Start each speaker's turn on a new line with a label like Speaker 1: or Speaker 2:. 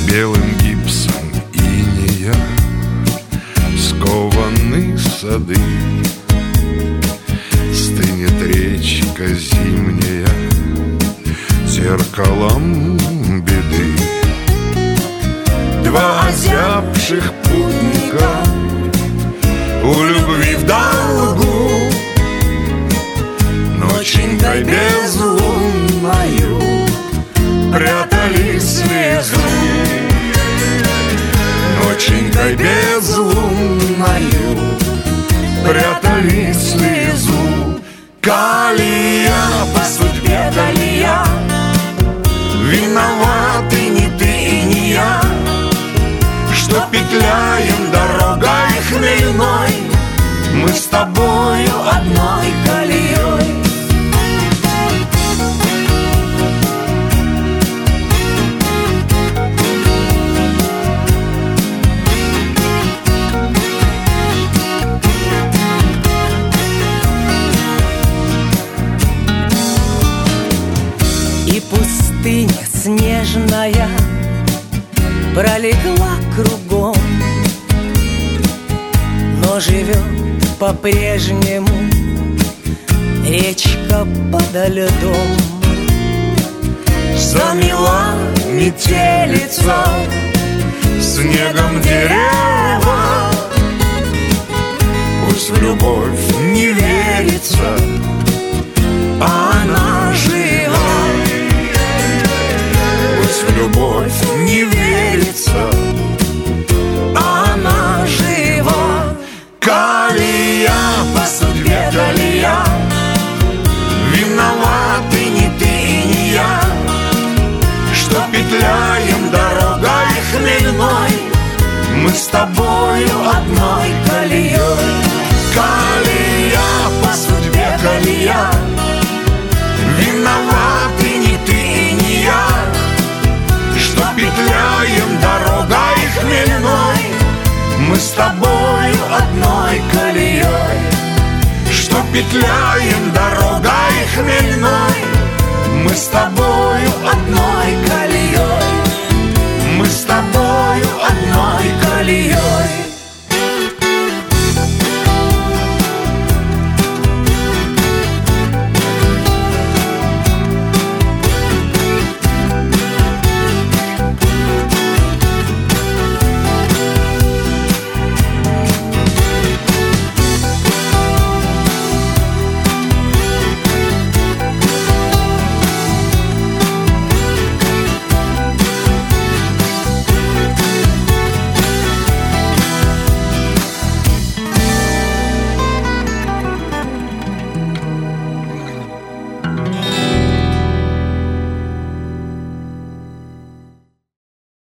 Speaker 1: белым гипсом инея скованы сады. Стынет речка зимняя зеркалом беды. Два озябших путника у любви в долгу ноченькой безлунною прятали слезу. Ноченькой безлунною прятали слезу. Калия, по судьбе Калия, виноваты не ты и не я, что петляем дорогой хмельной мы с тобою одной колеей.
Speaker 2: И пустыня снежная пролегла кругом, но живет по-прежнему речка подо льдом.
Speaker 1: Замела метелица снегом дерева. Пусть в любовь не верится, а она жива. Пусть в любовь не верится, а она жива. Калия, по судьбе Калия, виноваты не ты и не я, что петляем дорогой хмельной мы с тобою одной колеей. Калия, по судьбе Калия, виноваты не ты и не я, что петляем дорогой хмельной мы с тобою одной колеей. Что петляем дорогой хмельной мы с тобой